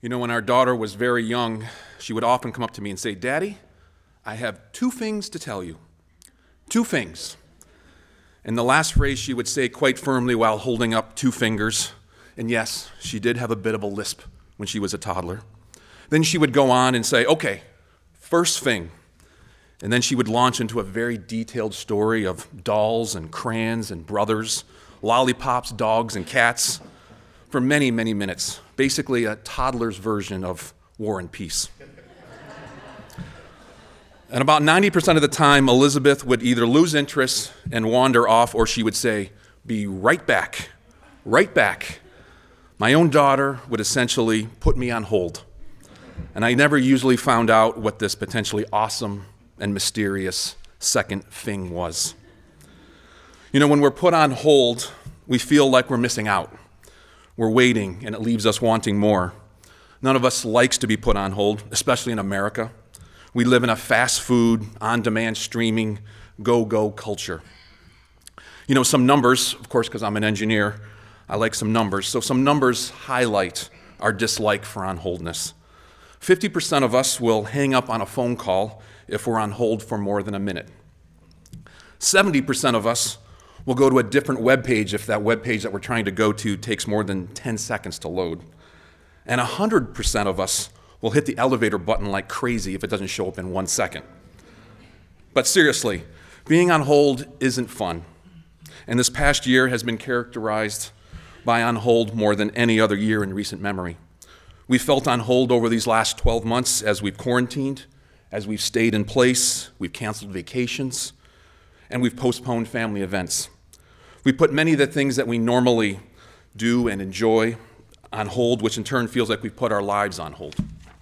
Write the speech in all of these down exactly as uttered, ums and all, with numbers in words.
You know, when our daughter was very young, she would often come up to me and say, "Daddy, I have two things to tell you. Two things." And the last phrase she would say quite firmly while holding up two fingers, and yes, she did have a bit of a lisp when she was a toddler. Then she would go on and say, "Okay, first thing." And then she would launch into a very detailed story of dolls and crayons and brothers, lollipops, dogs, and cats for many, many minutes. Basically a toddler's version of War and Peace. And about ninety percent of the time, Elizabeth would either lose interest and wander off, or she would say, "Be right back, right back." My own daughter would essentially put me on hold. And I never usually found out what this potentially awesome and mysterious second thing was. You know, when we're put on hold, we feel like we're missing out. We're waiting, and it leaves us wanting more. None of us likes to be put on hold, especially in America. We live in a fast food, on-demand streaming, go-go culture. You know, some numbers, of course, because I'm an engineer, I like some numbers. So some numbers highlight our dislike for on-holdness. fifty percent of us will hang up on a phone call if we're on hold for more than a minute. seventy percent of us will go to a different web page if that web page that we're trying to go to takes more than ten seconds to load. And one hundred percent of us will hit the elevator button like crazy if it doesn't show up in one second. But seriously, being on hold isn't fun. And this past year has been characterized by on hold more than any other year in recent memory. We felt on hold over these last twelve months as we've quarantined, as we've stayed in place, we've canceled vacations, and we've postponed family events. We put many of the things that we normally do and enjoy on hold, which in turn feels like we've put our lives on hold.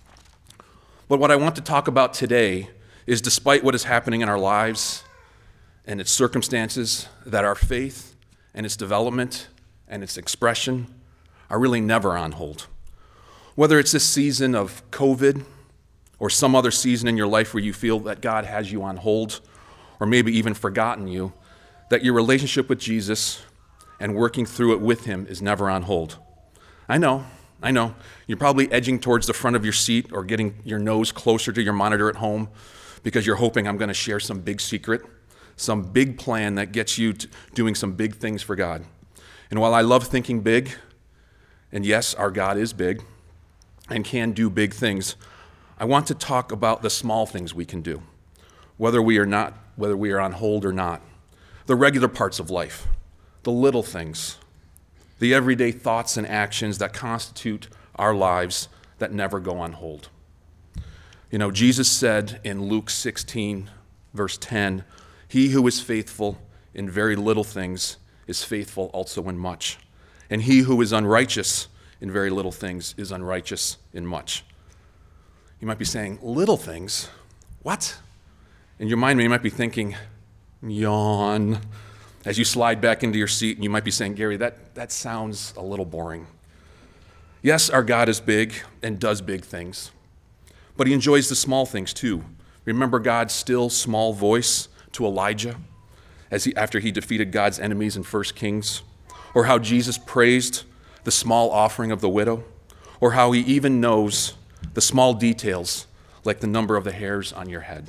But what I want to talk about today is, despite what is happening in our lives and its circumstances, that our faith and its development and its expression are really never on hold. Whether it's this season of COVID or some other season in your life where you feel that God has you on hold, or maybe even forgotten you, that your relationship with Jesus and working through it with him is never on hold. I know, I know. You're probably edging towards the front of your seat or getting your nose closer to your monitor at home because you're hoping I'm going to share some big secret, some big plan that gets you to doing some big things for God. And while I love thinking big, and yes, our God is big and can do big things, I want to talk about the small things we can do, whether we are not, whether we are on hold or not. The regular parts of life, the little things, the everyday thoughts and actions that constitute our lives that never go on hold. You know, Jesus said in Luke sixteen, verse ten, "He who is faithful in very little things is faithful also in much. And he who is unrighteous in very little things is unrighteous in much." You might be saying, little things? What? In your mind, you might be thinking, yawn, as you slide back into your seat, and you might be saying, "Gary, that, that sounds a little boring." Yes, our God is big and does big things, but he enjoys the small things too. Remember God's still small voice to Elijah as he, after he defeated God's enemies in First Kings, or how Jesus praised the small offering of the widow, or how he even knows the small details like the number of the hairs on your head.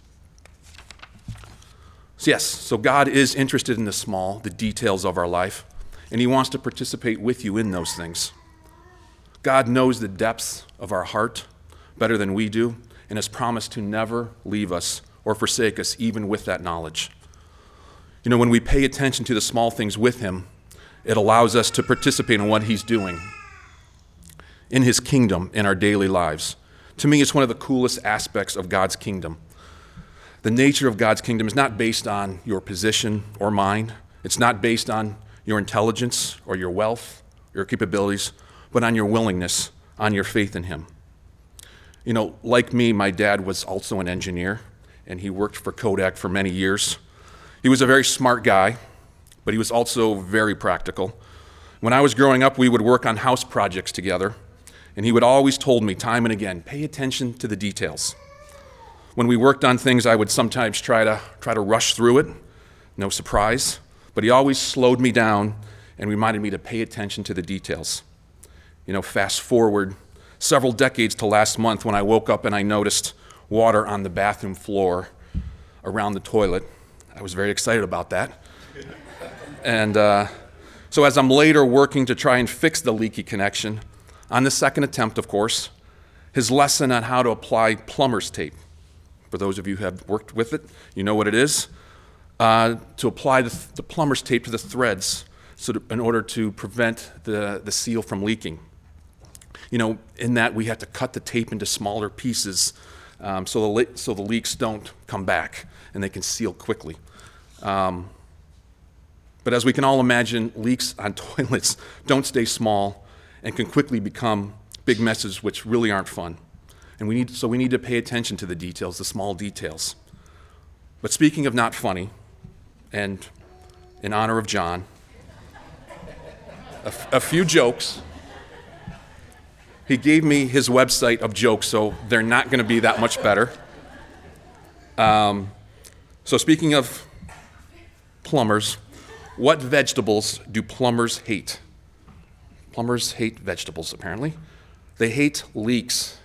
So yes, so God is interested in the small, the details of our life, and he wants to participate with you in those things. God knows the depths of our heart better than we do, and has promised to never leave us or forsake us, even with that knowledge. You know, when we pay attention to the small things with him, it allows us to participate in what he's doing in his kingdom in our daily lives. To me, it's one of the coolest aspects of God's kingdom. The nature of God's kingdom is not based on your position or mine. It's not based on your intelligence or your wealth, your capabilities, but on your willingness, on your faith in him. You know, like me, my dad was also an engineer, and he worked for Kodak for many years. He was a very smart guy, but he was also very practical. When I was growing up, we would work on house projects together, and he would always told me time and again, pay attention to the details. When we worked on things, I would sometimes try to try to rush through it, no surprise, but he always slowed me down and reminded me to pay attention to the details. You know, fast forward several decades to last month when I woke up and I noticed water on the bathroom floor around the toilet. I was very excited about that. And uh, so as I'm later working to try and fix the leaky connection, on the second attempt, of course, his lesson on how to apply plumber's tape. For those of you who have worked with it, you know what it is. Uh, to apply the, the plumber's tape to the threads so to, in order to prevent the, the seal from leaking. You know, in that we have to cut the tape into smaller pieces um, so, the le- so the leaks don't come back and they can seal quickly. Um, but as we can all imagine, leaks on toilets don't stay small and can quickly become big messes which really aren't fun. And we need, so we need to pay attention to the details, the small details. But speaking of not funny, and in honor of John, a, f- a few jokes. He gave me his website of jokes, so they're not going to be that much better. Um, so speaking of plumbers, what vegetables do plumbers hate? Plumbers hate vegetables, apparently. They hate leaks.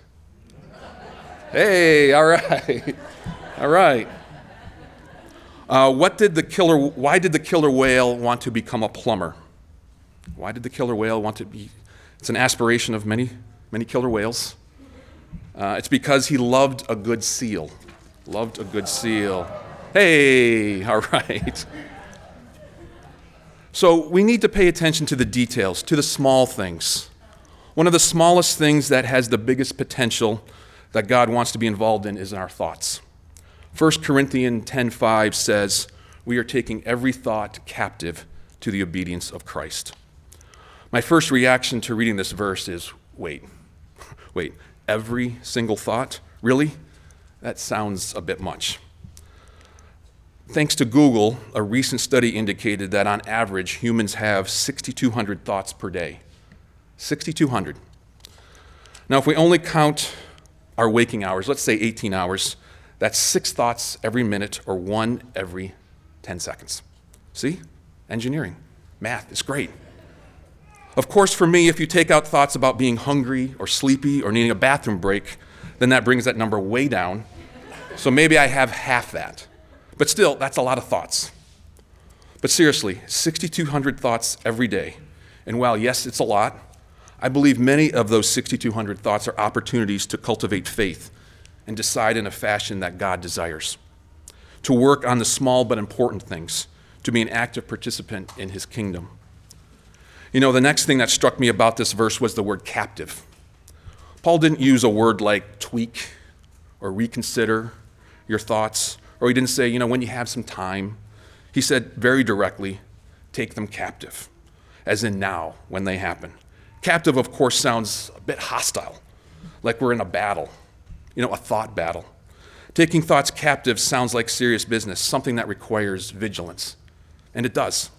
Hey, all right, all right. Uh, what did the killer? Why did the killer whale want to become a plumber? Why did the killer whale want to be? It's an aspiration of many, many killer whales. Uh, it's because he loved a good seal. Loved a good seal. Hey, all right. So we need to pay attention to the details, to the small things. One of the smallest things that has the biggest potential that God wants to be involved in is in our thoughts. First Corinthians ten five says, we are taking every thought captive to the obedience of Christ. My first reaction to reading this verse is, wait, wait, every single thought? Really? That sounds a bit much. Thanks to Google, a recent study indicated that on average, humans have six thousand two hundred thoughts per day. six thousand two hundred. Now, if we only count our waking hours, let's say eighteen hours, that's six thoughts every minute or one every ten seconds. See? Engineering. Math is great. Of course, for me, if you take out thoughts about being hungry or sleepy or needing a bathroom break, then that brings that number way down. So maybe I have half that. But still, that's a lot of thoughts. But seriously, six thousand two hundred thoughts every day. And while, yes, it's a lot, I believe many of those six thousand two hundred thoughts are opportunities to cultivate faith and decide in a fashion that God desires, to work on the small but important things, to be an active participant in his kingdom. You know, the next thing that struck me about this verse was the word captive. Paul didn't use a word like tweak or reconsider your thoughts, or he didn't say, you know, when you have some time. He said very directly, take them captive, as in now, when they happen. Captive, of course, sounds a bit hostile, like we're in a battle, you know, a thought battle. Taking thoughts captive sounds like serious business, something that requires vigilance, and it does.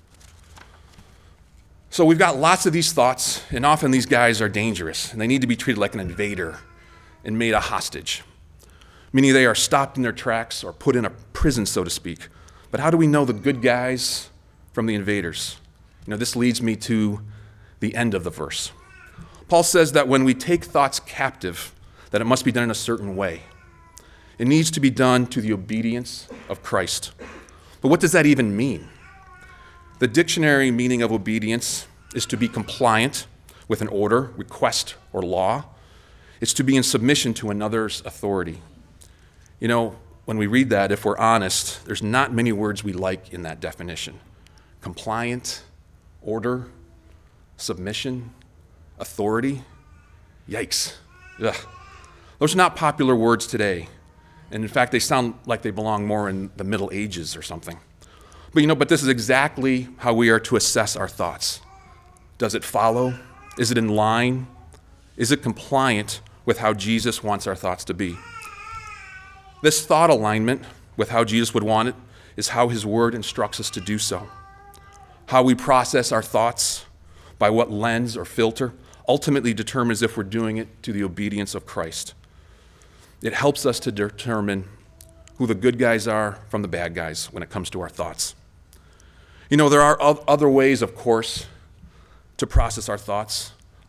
So we've got lots of these thoughts, and often these guys are dangerous, and they need to be treated like an invader and made a hostage, meaning they are stopped in their tracks or put in a prison, so to speak. But how do we know the good guys from the invaders? You know, this leads me to the end of the verse. Paul says that when we take thoughts captive, that it must be done in a certain way. It needs to be done to the obedience of Christ. But what does that even mean? The dictionary meaning of obedience is to be compliant with an order, request, or law. It's to be in submission to another's authority. You know, when we read that, if we're honest, there's not many words we like in that definition. Compliant, order, submission, authority. Yikes. Ugh. Those are not popular words today. And in fact, they sound like they belong more in the Middle Ages or something. But you know, but this is exactly how we are to assess our thoughts. Does it follow? Is it in line? Is it compliant with how Jesus wants our thoughts to be? This thought alignment with how Jesus would want it is how his word instructs us to do so. How we process our thoughts, by what lens or filter, ultimately determines if we're doing it to the obedience of Christ. It helps us to determine who the good guys are from the bad guys when it comes to our thoughts. You know, there are other ways, of course, to process our thoughts.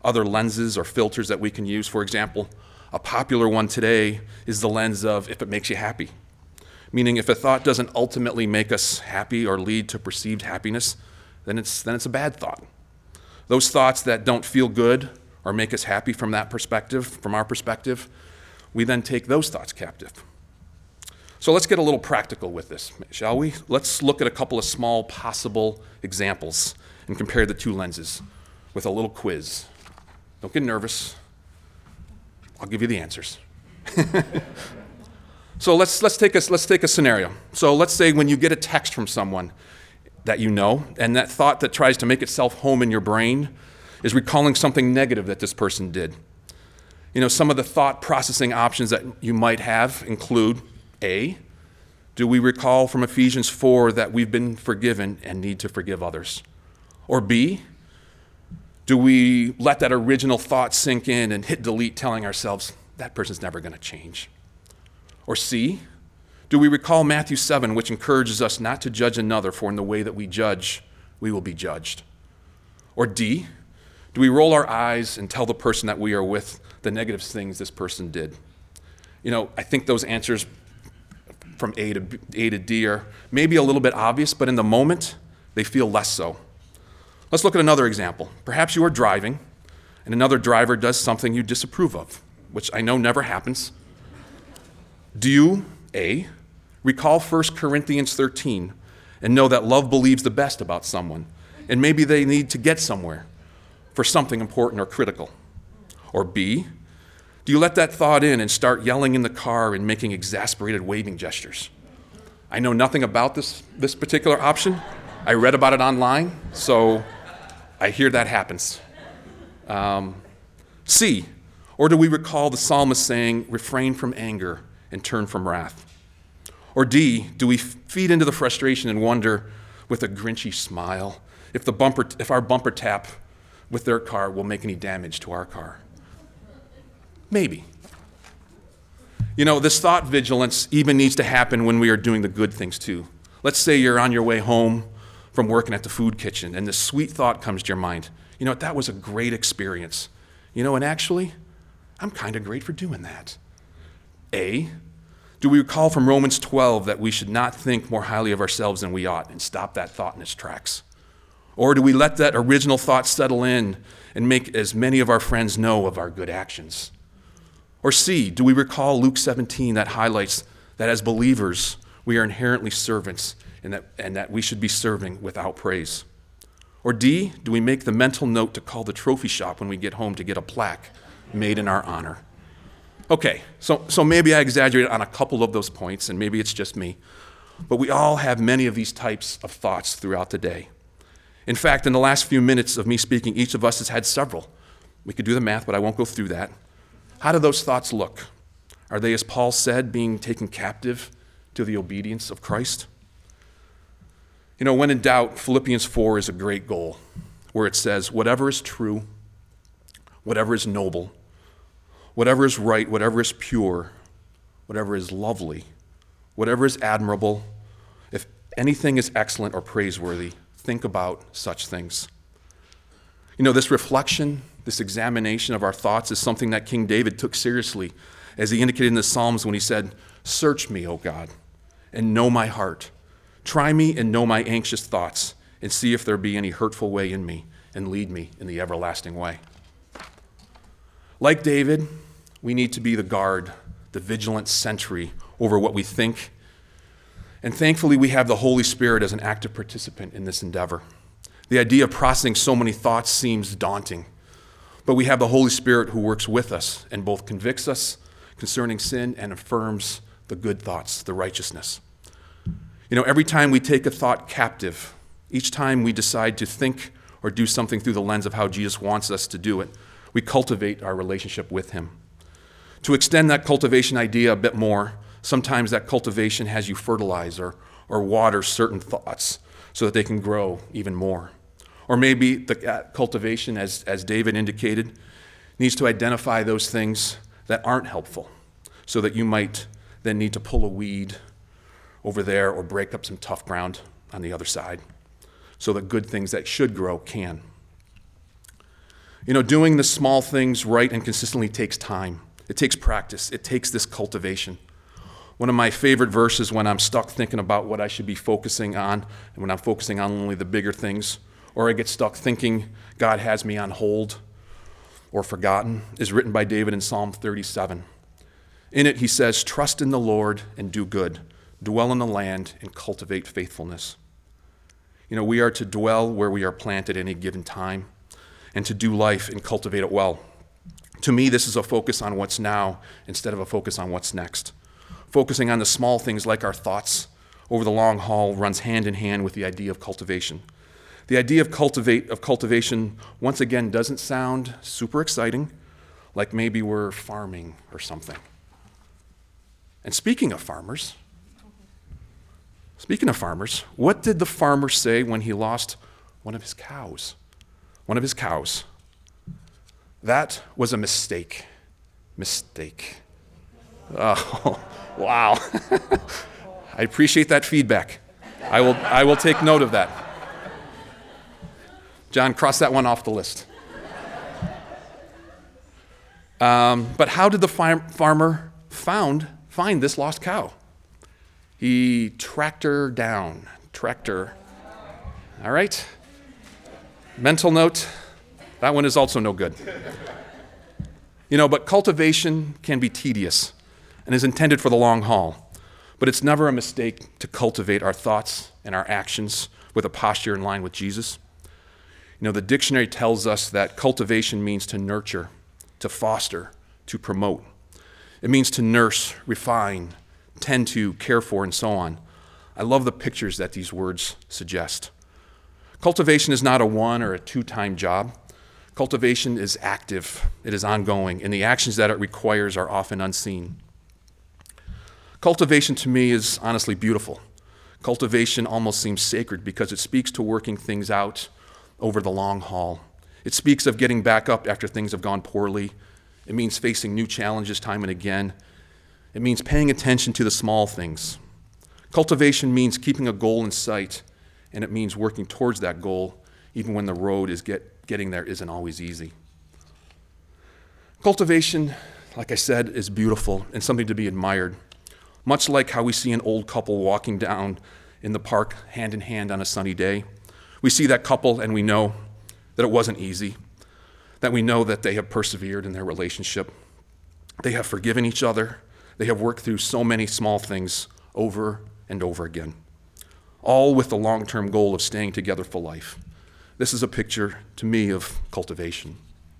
other lenses or filters that we can use. For example, a popular one today is the lens of if it makes you happy. Meaning if a thought doesn't ultimately make us happy or lead to perceived happiness, then it's, then it's a bad thought. Those thoughts that don't feel good or make us happy from that perspective, from our perspective, we then take those thoughts captive. So let's get a little practical with this, shall we? Let's look at a couple of small possible examples and compare the two lenses with a little quiz. Don't get nervous. I'll give you the answers. So let's let's take a let's take a scenario. So let's say when you get a text from someone that you know, and that thought that tries to make itself home in your brain is recalling something negative that this person did. You know, some of the thought processing options that you might have include A, do we recall from Ephesians four that we've been forgiven and need to forgive others? Or B, do we let that original thought sink in and hit delete telling ourselves that person's never going to change? Or C, do we recall Matthew seven, which encourages us not to judge another, for in the way that we judge, we will be judged? Or D, do we roll our eyes and tell the person that we are with the negative things this person did? You know, I think those answers from A to B, A to D are maybe a little bit obvious, but in the moment, they feel less so. Let's look at another example. Perhaps you are driving, and another driver does something you disapprove of, which I know never happens. Do you, A, recall First Corinthians thirteen and know that love believes the best about someone, and maybe they need to get somewhere for something important or critical? Or B, do you let that thought in and start yelling in the car and making exasperated waving gestures? I know nothing about this, this particular option. I read about it online, so I hear that happens. Um, C, or do we recall the psalmist saying, refrain from anger and turn from wrath? Or D, do we feed into the frustration and wonder with a grinchy smile if the bumper, if our bumper tap with their car will make any damage to our car? Maybe. You know, this thought vigilance even needs to happen when we are doing the good things too. Let's say you're on your way home from working at the food kitchen and this sweet thought comes to your mind. You know what, that was a great experience. You know, and actually, I'm kind of great for doing that. A, do we recall from Romans twelve that we should not think more highly of ourselves than we ought and stop that thought in its tracks? Or do we let that original thought settle in and make as many of our friends know of our good actions? Or C, do we recall Luke seventeen that highlights that as believers, we are inherently servants and that, and that we should be serving without praise? Or D, do we make the mental note to call the trophy shop when we get home to get a plaque made in our honor? Okay, so, so maybe I exaggerated on a couple of those points, and maybe it's just me, but we all have many of these types of thoughts throughout the day. In fact, in the last few minutes of me speaking, each of us has had several. We could do the math, but I won't go through that. How do those thoughts look? Are they, as Paul said, being taken captive to the obedience of Christ? You know, when in doubt, Philippians four is a great goal, where it says, whatever is true, whatever is noble, whatever is right, whatever is pure, whatever is lovely, whatever is admirable, if anything is excellent or praiseworthy, think about such things. You know, this reflection, this examination of our thoughts is something that King David took seriously, as he indicated in the Psalms when he said, search me, O God, and know my heart. Try me and know my anxious thoughts, and see if there be any hurtful way in me, and lead me in the everlasting way. Like David, we need to be the guard, the vigilant sentry over what we think. And thankfully, we have the Holy Spirit as an active participant in this endeavor. The idea of processing so many thoughts seems daunting, but we have the Holy Spirit who works with us and both convicts us concerning sin and affirms the good thoughts, the righteousness. You know, every time we take a thought captive, each time we decide to think or do something through the lens of how Jesus wants us to do it, we cultivate our relationship with him. To extend that cultivation idea a bit more, sometimes that cultivation has you fertilize or, or water certain thoughts so that they can grow even more. Or maybe the cultivation, as, as David indicated, needs to identify those things that aren't helpful so that you might then need to pull a weed over there or break up some tough ground on the other side so that good things that should grow can. You know, doing the small things right and consistently takes time. It takes practice. It takes this cultivation. One of my favorite verses when I'm stuck thinking about what I should be focusing on, and when I'm focusing on only the bigger things, or I get stuck thinking God has me on hold or forgotten, is written by David in Psalm thirty-seven. In it, he says, "Trust in the Lord and do good. Dwell in the land and cultivate faithfulness." You know, we are to dwell where we are planted at any given time and to do life and cultivate it well. To me, this is a focus on what's now instead of a focus on what's next. Focusing on the small things like our thoughts over the long haul runs hand in hand with the idea of cultivation. The idea of cultivate of cultivation, once again, doesn't sound super exciting, like maybe we're farming or something. And speaking of farmers, speaking of farmers, what did the farmer say when he lost one of his cows? One of his cows. That was a mistake. Mistake. Oh, wow. I appreciate that feedback. I will, I will take note of that. John, cross that one off the list. Um, but how did the far- farmer found, find this lost cow? He tracked her down. Tracked her. All right? Mental note, that one is also no good. You know, but cultivation can be tedious and is intended for the long haul. But it's never a mistake to cultivate our thoughts and our actions with a posture in line with Jesus. You know, the dictionary tells us that cultivation means to nurture, to foster, to promote. It means to nurse, refine, tend to, care for, and so on. I love the pictures that these words suggest. Cultivation is not a one or a two-time job. Cultivation is active, it is ongoing, and the actions that it requires are often unseen. Cultivation to me is honestly beautiful. Cultivation almost seems sacred because it speaks to working things out over the long haul. It speaks of getting back up after things have gone poorly. It means facing new challenges time and again. It means paying attention to the small things. Cultivation means keeping a goal in sight, and it means working towards that goal even when the road is get, getting there isn't always easy. Cultivation, like I said, is beautiful and something to be admired, much like how we see an old couple walking down in the park hand in hand on a sunny day. We see that couple and we know that it wasn't easy, that we know that they have persevered in their relationship. They have forgiven each other. They have worked through so many small things over and over again, all with the long-term goal of staying together for life. This is a picture, to me, of cultivation.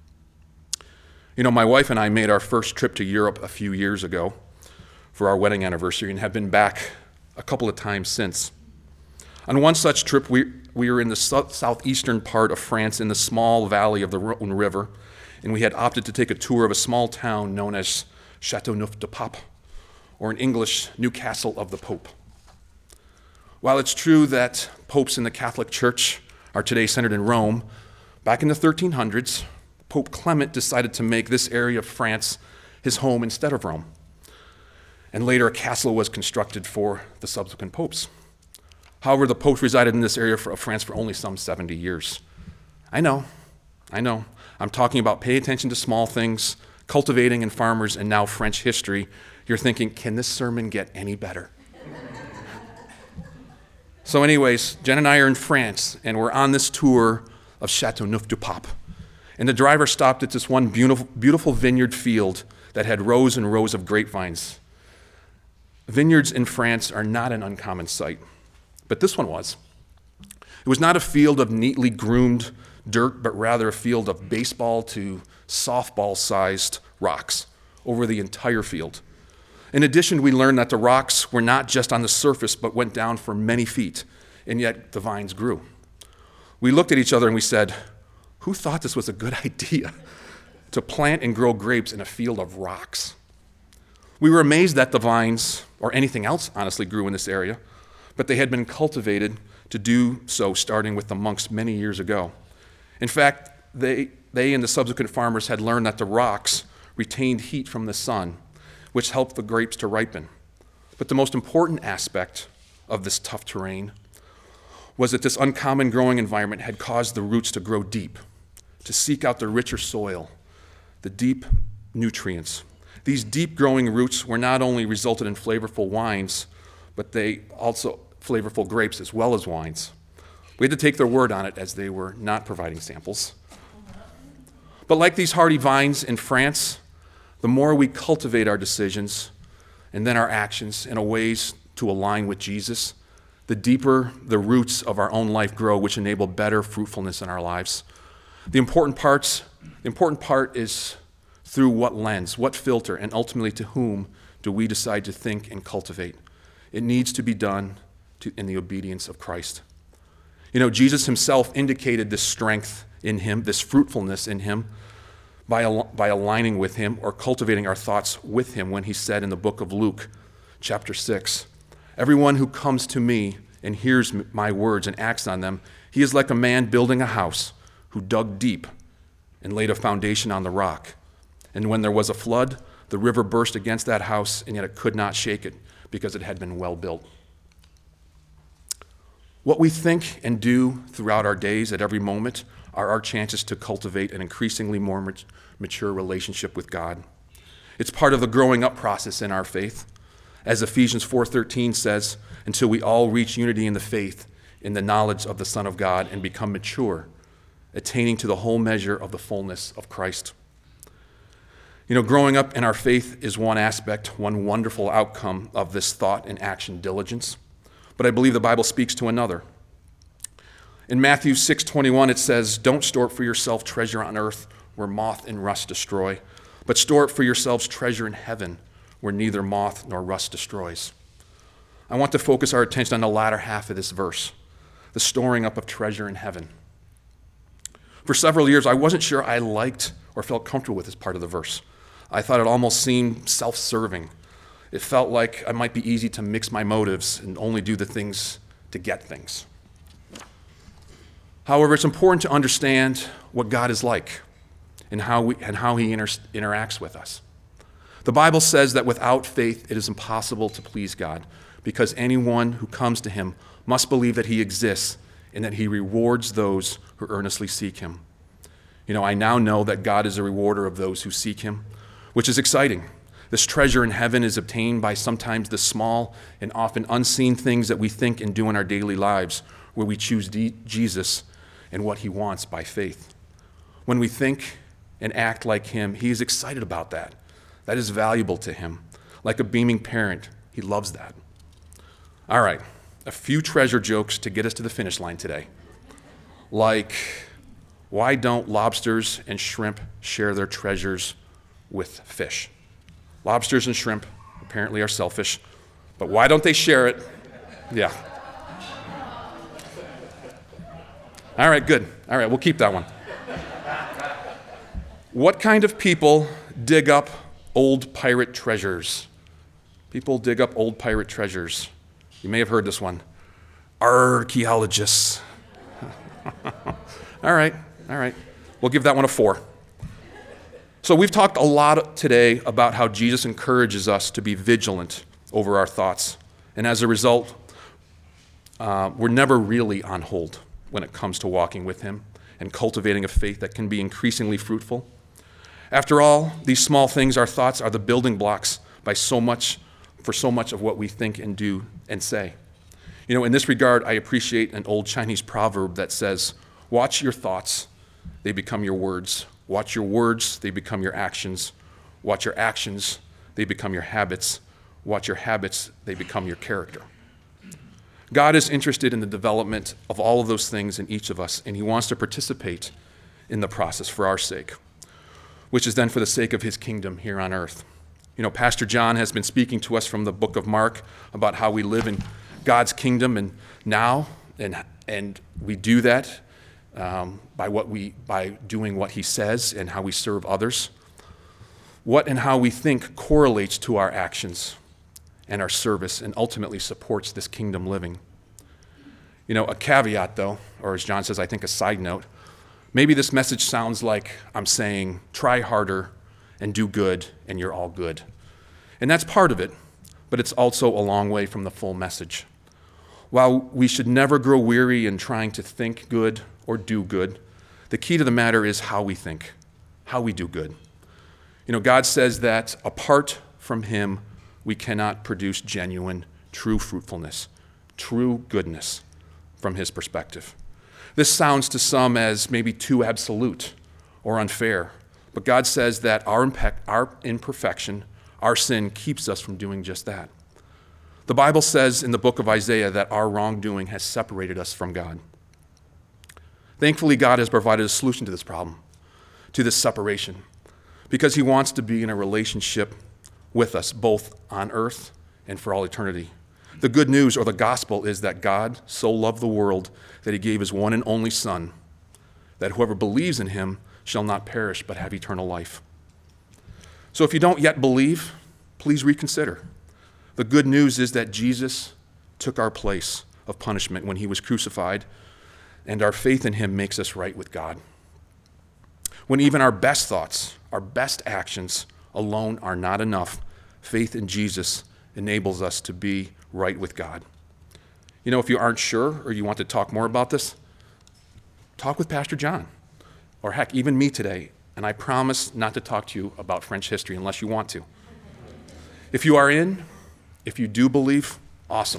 You know, my wife and I made our first trip to Europe a few years ago for our wedding anniversary and have been back a couple of times since. On one such trip, we, we were in the so- southeastern part of France in the small valley of the Rhône River, and we had opted to take a tour of a small town known as Châteauneuf-du-Pape, or in English, Newcastle of the Pope. While it's true that popes in the Catholic Church are today centered in Rome, back in the thirteen hundreds, Pope Clement decided to make this area of France his home instead of Rome. And later a castle was constructed for the subsequent popes. However, the popes resided in this area of France for only some seventy years. I know, I know. I'm talking about pay attention to small things, cultivating and farmers, and now French history. You're thinking, can this sermon get any better? So anyways, Jen and I are in France, and we're on this tour of Châteauneuf-du-Pape. And the driver stopped at this one beautiful, beautiful vineyard field that had rows and rows of grapevines. Vineyards in France are not an uncommon sight, but this one was. It was not a field of neatly groomed dirt, but rather a field of baseball to softball-sized rocks over the entire field. In addition, we learned that the rocks were not just on the surface, but went down for many feet, and yet the vines grew. We looked at each other and we said, who thought this was a good idea to plant and grow grapes in a field of rocks? We were amazed that the vines, or anything else honestly, grew in this area, but they had been cultivated to do so starting with the monks many years ago. In fact, they, they and the subsequent farmers had learned that the rocks retained heat from the sun, which helped the grapes to ripen. But the most important aspect of this tough terrain was that this uncommon growing environment had caused the roots to grow deep, to seek out the richer soil, the deep nutrients. These deep growing roots were not only resulted in flavorful wines, but they also flavorful grapes as well as wines. We had to take their word on it as they were not providing samples. But like these hardy vines in France, the more we cultivate our decisions and then our actions in a ways to align with Jesus, the deeper the roots of our own life grow, which enable better fruitfulness in our lives. The important parts, the important part is through what lens, what filter, and ultimately to whom do we decide to think and cultivate. It needs to be done to, in the obedience of Christ. You know, Jesus himself indicated this strength in him, this fruitfulness in him, by, al- by aligning with him or cultivating our thoughts with him when he said in the book of Luke, chapter six, "Everyone who comes to me and hears my words and acts on them, he is like a man building a house who dug deep and laid a foundation on the rock. And when there was a flood, the river burst against that house, and yet it could not shake it because it had been well built." What we think and do throughout our days at every moment are our chances to cultivate an increasingly more mature relationship with God. It's part of the growing up process in our faith. As Ephesians four thirteen says, until we all reach unity in the faith, in the knowledge of the Son of God, and become mature, attaining to the whole measure of the fullness of Christ. You know, growing up in our faith is one aspect, one wonderful outcome of this thought and action diligence. But I believe the Bible speaks to another. In Matthew six twenty-one, it says, "Don't store up for yourself treasure on earth where moth and rust destroy, but store up for yourselves treasure in heaven where neither moth nor rust destroys." I want to focus our attention on the latter half of this verse, the storing up of treasure in heaven. For several years, I wasn't sure I liked or felt comfortable with this part of the verse. I thought it almost seemed self-serving. It felt like it might be easy to mix my motives and only do the things to get things. However, it's important to understand what God is like and how we, and how he inter- interacts with us. The Bible says that without faith, it is impossible to please God, because anyone who comes to him must believe that he exists and that he rewards those who earnestly seek him. You know, I now know that God is a rewarder of those who seek him, which is exciting. This treasure in heaven is obtained by sometimes the small and often unseen things that we think and do in our daily lives, where we choose D- Jesus and what he wants by faith. When we think and act like him, he is excited about that. That is valuable to him. Like a beaming parent, he loves that. All right, a few treasure jokes to get us to the finish line today. Like, why don't lobsters and shrimp share their treasures with fish? Lobsters and shrimp apparently are selfish, but why don't they share it? Yeah. All right, good. All right, we'll keep that one. What kind of people dig up old pirate treasures? People dig up old pirate treasures. You may have heard this one. Archaeologists. All right, all right. We'll give that one a four. So we've talked a lot today about how Jesus encourages us to be vigilant over our thoughts. And as a result, uh, we're never really on hold when it comes to walking with him and cultivating a faith that can be increasingly fruitful. After all, these small things, our thoughts, are the building blocks by so much, for so much of what we think and do and say. You know, in this regard, I appreciate an old Chinese proverb that says, "Watch your thoughts, they become your words. Watch your words, they become your actions. Watch your actions, they become your habits. Watch your habits, they become your character." God is interested in the development of all of those things in each of us, and he wants to participate in the process for our sake, which is then for the sake of his kingdom here on earth. You know, Pastor John has been speaking to us from the book of Mark about how we live in God's kingdom and now, and and we do that um, by what we by doing what he says and how we serve others. What and how we think correlates to our actions and our service, and ultimately supports this kingdom living. You know, a caveat though, or as John says, I think a side note, maybe this message sounds like I'm saying, try harder and do good, and you're all good. And that's part of it, but it's also a long way from the full message. While we should never grow weary in trying to think good or do good, The key to the matter is how we think, how we do good. You know, God says that apart from him, we cannot produce genuine, true fruitfulness, true goodness from his perspective. This sounds to some as maybe too absolute or unfair, but God says that our, impe- our imperfection, our sin, keeps us from doing just that. The Bible says in the book of Isaiah that our wrongdoing has separated us from God. Thankfully, God has provided a solution to this problem, to this separation, because he wants to be in a relationship with us, both on earth and for all eternity. The good news, or the gospel, is that God so loved the world that he gave his one and only Son, that whoever believes in him shall not perish but have eternal life. So if you don't yet believe, please reconsider. The good news is that Jesus took our place of punishment when he was crucified, and our faith in him makes us right with God. When even our best thoughts, our best actions alone are not enough, faith in Jesus enables us to be right with God. You know, if you aren't sure or you want to talk more about this, talk with Pastor John, or heck, even me today, and I promise not to talk to you about French history unless you want to. If you are in, if you do believe, awesome.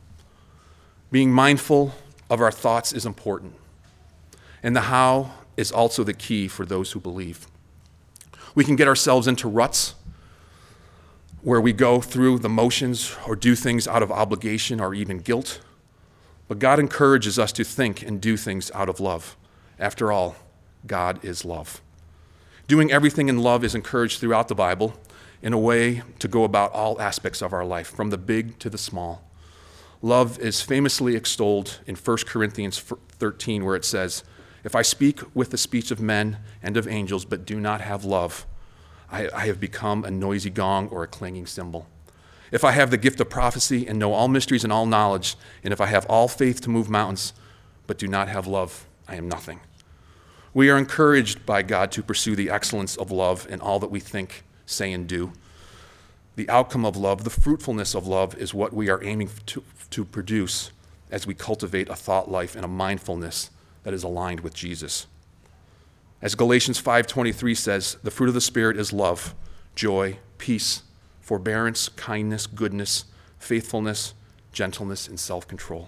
Being mindful of our thoughts is important, and the how is also the key for those who believe. We can get ourselves into ruts where we go through the motions or do things out of obligation or even guilt, but God encourages us to think and do things out of love. After all, God is love. Doing everything in love is encouraged throughout the Bible in a way to go about all aspects of our life, from the big to the small. Love is famously extolled in First Corinthians thirteen, where it says, "If I speak with the speech of men and of angels, but do not have love, I, I have become a noisy gong or a clanging cymbal. If I have the gift of prophecy and know all mysteries and all knowledge, and if I have all faith to move mountains, but do not have love, I am nothing." We are encouraged by God to pursue the excellence of love in all that we think, say, and do. The outcome of love, the fruitfulness of love, is what we are aiming to, to produce as we cultivate a thought life and a mindfulness that is aligned with Jesus. As Galatians five twenty-three says, the fruit of the Spirit is love, joy, peace, forbearance, kindness, goodness, faithfulness, gentleness, and self-control.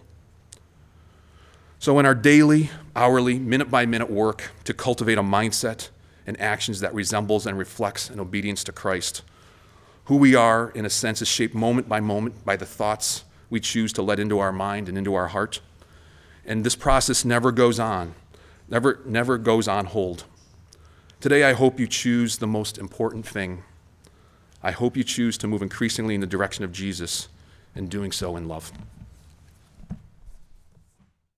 So in our daily, hourly, minute-by-minute work to cultivate a mindset and actions that resembles and reflects an obedience to Christ, who we are, in a sense, is shaped moment by moment by the thoughts we choose to let into our mind and into our heart. And this process never goes on, never, never goes on hold. Today, I hope you choose the most important thing. I hope you choose to move increasingly in the direction of Jesus, and doing so in love.